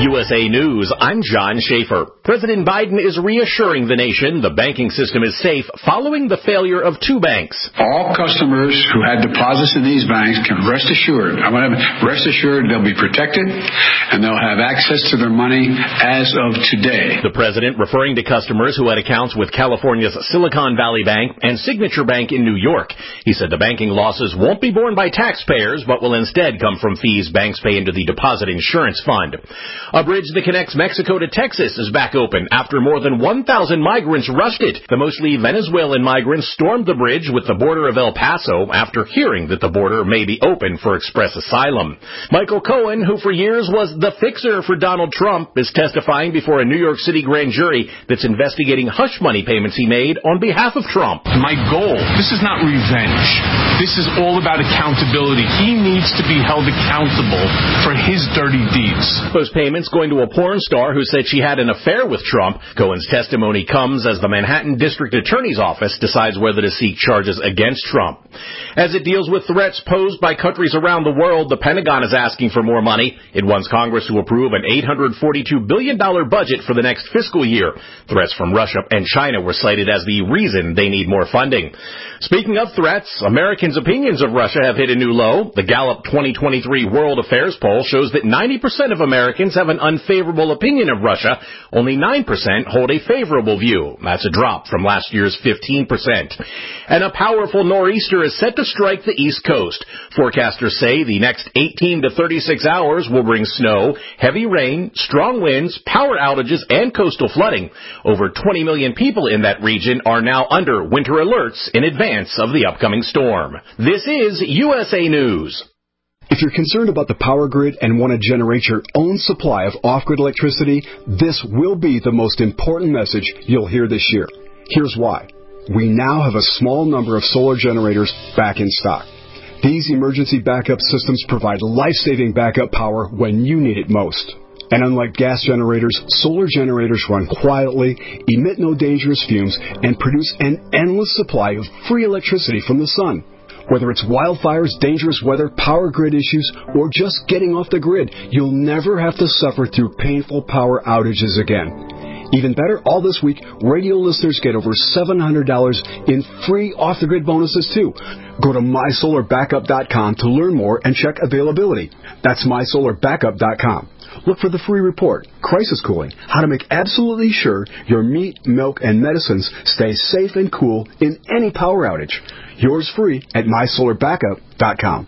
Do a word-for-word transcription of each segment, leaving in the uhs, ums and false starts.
U S A News, I'm John Schaefer. President Biden is reassuring the nation the banking system is safe following the failure of two banks. All customers who had deposits in these banks can rest assured, I want to rest assured they'll be protected and they'll have access to their money as of today. The president referring to customers who had accounts with California's Silicon Valley Bank and Signature Bank in New York. He said the banking losses won't be borne by taxpayers, but will instead come from fees banks pay into the Deposit Insurance Fund. A bridge that connects Mexico to Texas is back open after more than one thousand migrants rushed it. The mostly Venezuelan migrants stormed the bridge with the border of El Paso after hearing that the border may be open for express asylum. Michael Cohen, who for years was the fixer for Donald Trump, is testifying before a New York City grand jury that's investigating hush money payments he made on behalf of Trump. My goal, this is not revenge. This is all about accountability. He needs to be held accountable for his dirty deeds. Those payments going to a porn star who said she had an affair with Trump. Cohen's testimony comes as the Manhattan District Attorney's Office decides whether to seek charges against Trump. As it deals with threats posed by countries around the world, the Pentagon is asking for more money. It wants Congress to approve an eight hundred forty-two billion dollars budget for the next fiscal year. Threats from Russia and China were cited as the reason they need more funding. Speaking of threats, Americans' opinions of Russia have hit a new low. The Gallup twenty twenty-three World Affairs poll shows that ninety percent of Americans have an unfavorable opinion of Russia. Only nine percent hold a favorable view. That's a drop from last year's fifteen percent. And a powerful nor'easter is set to strike the East Coast. Forecasters say the next eighteen to thirty-six hours will bring snow, heavy rain, strong winds, power outages, and coastal flooding. Over twenty million people in that region are now under winter alerts in advance of the upcoming storm. This is U S A News. If you're concerned about the power grid and want to generate your own supply of off-grid electricity, this will be the most important message you'll hear this year. Here's why. We now have a small number of solar generators back in stock. These emergency backup systems provide life-saving backup power when you need it most. And unlike gas generators, solar generators run quietly, emit no dangerous fumes, and produce an endless supply of free electricity from the sun. Whether it's wildfires, dangerous weather, power grid issues, or just getting off the grid, you'll never have to suffer through painful power outages again. Even better, all this week, radio listeners get over seven hundred dollars in free off-the-grid bonuses, too. Go to my solar backup dot com to learn more and check availability. That's my solar backup dot com. Look for the free report, Crisis Cooling, how to make absolutely sure your meat, milk, and medicines stay safe and cool in any power outage. Yours free at my solar backup dot com.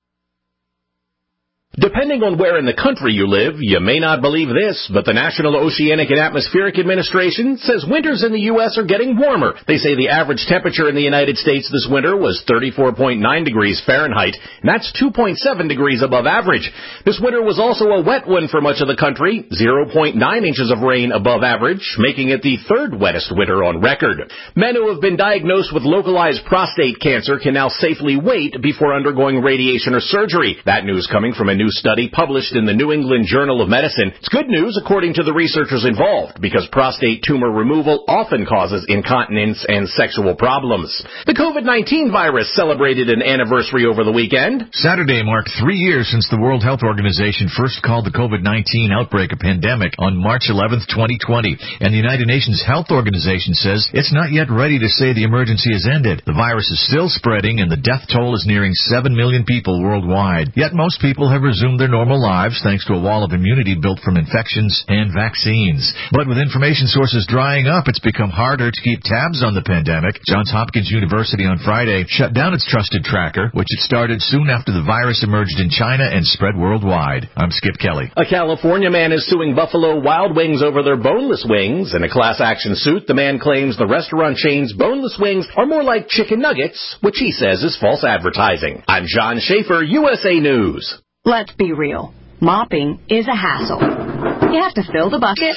Depending on where in the country you live, you may not believe this, but the National Oceanic and Atmospheric Administration says winters in the U S are getting warmer. They say the average temperature in the United States this winter was thirty-four point nine degrees Fahrenheit, and that's two point seven degrees above average. This winter was also a wet one for much of the country, zero point nine inches of rain above average, making it the third wettest winter on record. Men who have been diagnosed with localized prostate cancer can now safely wait before undergoing radiation or surgery. That news coming from a new study published in the New England Journal of Medicine. It's good news according to the researchers involved because prostate tumor removal often causes incontinence and sexual problems. The COVID nineteen virus celebrated an anniversary over the weekend. Saturday marked three years since the World Health Organization first called the COVID nineteen outbreak a pandemic on March eleventh, twenty twenty, and the United Nations Health Organization says it's not yet ready to say the emergency has ended. The virus is still spreading and the death toll is nearing seven million people worldwide. Yet most people have resumed their normal lives thanks to a wall of immunity built from infections and vaccines. But with information sources drying up, it's become harder to keep tabs on the pandemic. Johns Hopkins University on Friday shut down its trusted tracker, which it started soon after the virus emerged in China and spread worldwide. I'm Skip Kelly. A California man is suing Buffalo Wild Wings over their boneless wings. In a class action suit, the man claims the restaurant chain's boneless wings are more like chicken nuggets, which he says is false advertising. I'm John Schaefer, U S A News. Let's be real. Mopping is a hassle. You have to fill the bucket,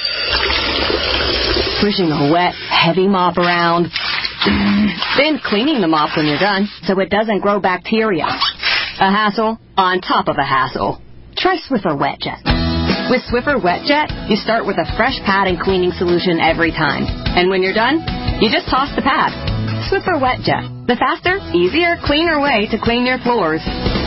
pushing a wet, heavy mop around, then cleaning the mop when you're done so it doesn't grow bacteria. A hassle on top of a hassle. Try Swiffer WetJet. With Swiffer WetJet, you start with a fresh pad and cleaning solution every time. And when you're done, you just toss the pad. Swiffer WetJet. The faster, easier, cleaner way to clean your floors.